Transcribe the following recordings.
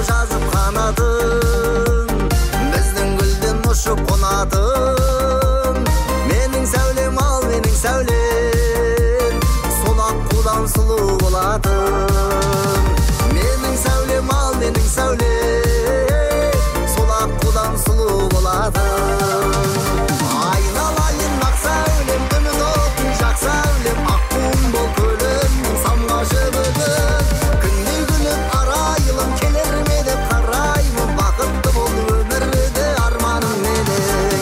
жазып қанатын, біздің гүлден ұшып қонатын. Менің сәулем ал, менің сәулем, сол аққудан сұлу болатын. Менің сәулем ал, менің сәулем, сол аққудан сұлу болатын. Айналайын ақ сәулем, үміт отын жақ сәулем, аққуым бол көлімнің самғашы бүгін. Күндей күліп арайлым, келер ме деп қараймын, бақытты бол өмірде арманым менің.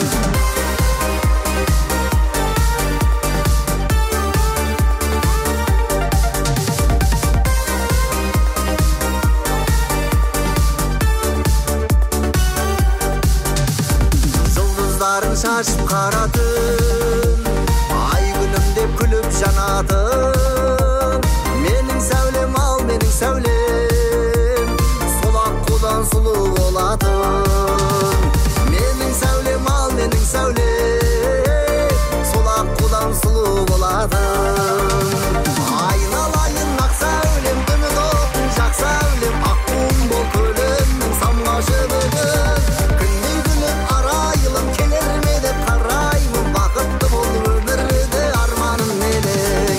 Жұлдыздарын шашып қара түн, ай күнім деп күліп жанатын. Менің сәулем ал, менің сәулем, сол аққудан сұлу болатын. Менің сәулем ал, менің сәулем, сол аққудан сұлу болатын. Айналайын ақ сәулем, үміт отын жақ сәулем, аққуым бол көлімнің самғашы бүгін. Күндей күліп арайлым, келер ме деп қараймын, бақытты бол өмірде арманым менің.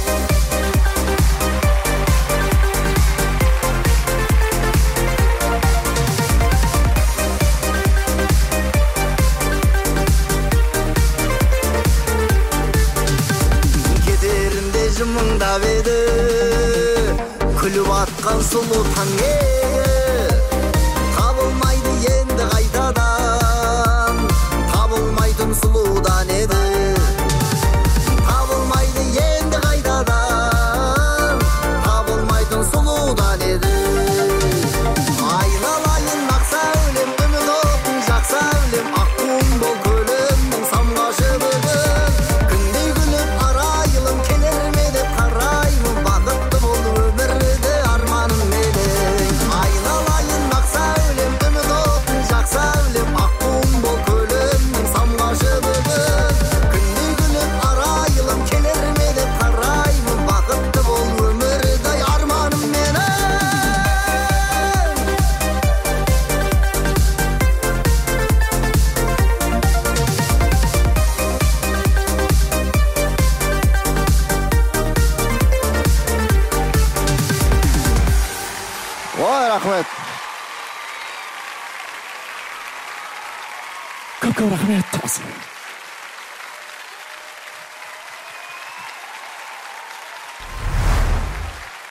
Кетерінде жымыңдап еді, күліп атқан сұлу таң еді. Табылмайды енді қайтадан, табылмайтын сұлудан еді. Табылмайды енді қайтадан, табылмайтын сұлудан еді. Айналайын ақ сәулем, үміт отын жақ сәулем, аққуым бол көлімнің самғашы бүгін. Күндей күліп арайлым, келер ме деп қараймын, бақытты бол өмірде арманым менің. Айналайын ақ сәулем, үміт отын жақ сәулем, аққуым бол көлімнің самғашы бүгін. Күндей күліп арайлым, келер ме деп қараймын, бақытты бол өмірде арманым менің. Ой, рахмет. Көп рахмет.